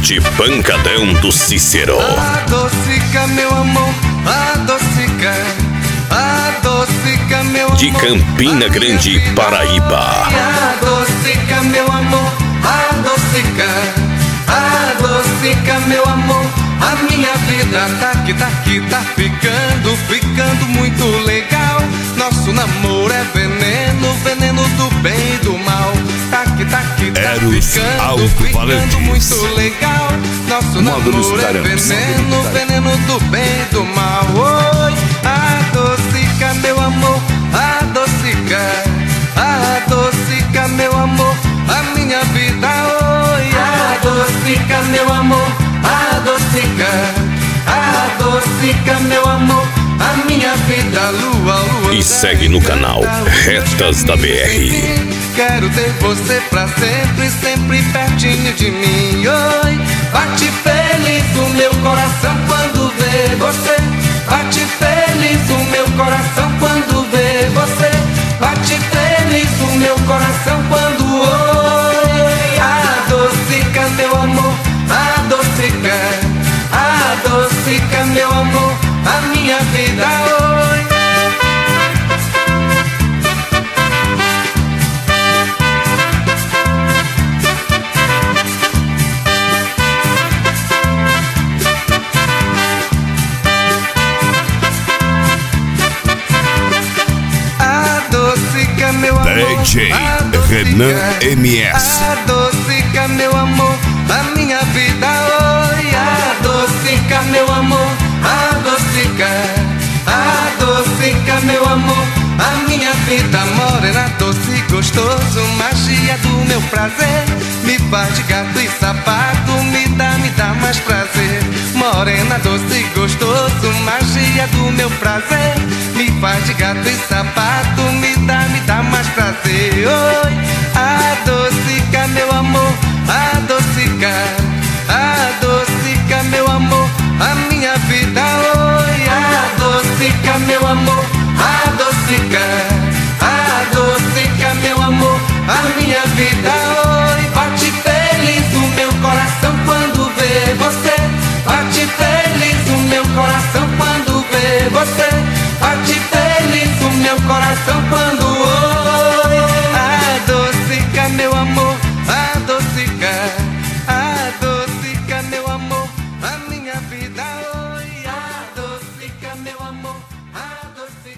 grande pancadão do Cícero. Adocica, meu amor, adocica, adocica, meu amor. De Campina Grande, Paraíba. Adocica, meu amor, adocica, adocica, meu amor. A minha vida tá ficando muito legal. Nosso namoro é veneno, veneno do bem e do mal. Tá Eros Alto-Falantes. muito legal. Nosso namoro é veneno, veneno do bem e do mal. Oi, adocica, meu amor, adocica, adocica, meu amor, a minha vida. Oi, adocica, meu amor, adocica, adocica, meu amor, a minha vida. Lua, lua. E segue no canal Retas da BR. Quero ter você pra sempre, sempre pertinho de mim. Oi, bate feliz o meu coração quando vê você. Bate feliz o meu coração quando vê você. Bate feliz o meu coração quando oi. Adocica, meu amor, adocica, adocica, meu amor, a minha vida. Oi. DJ Renan MS. Adocica, meu amor, a minha vida. Oi, adocica, meu amor, adocica, adocica, meu amor, a minha vida. Morena, doce, gostoso, magia do meu prazer. Me faz de gato e sapato, me dá mais prazer. Morena, doce, gostoso, magia do meu prazer. Me faz de gato e sapato, me dá mais prazer. Oi, adocica, meu amor, adocica, adocica, meu amor, a minha vida. Oi, adocica, meu amor, adocica, adocica, meu amor, a minha vida. Oi, bate feliz o meu coração quando vê você. Bate feliz o meu coração quando vê você. Bate feliz o meu coração quando oi. Adocica, meu amor, adocica, adocica, meu amor, a minha vida. Oi, adocica, meu amor, adocica.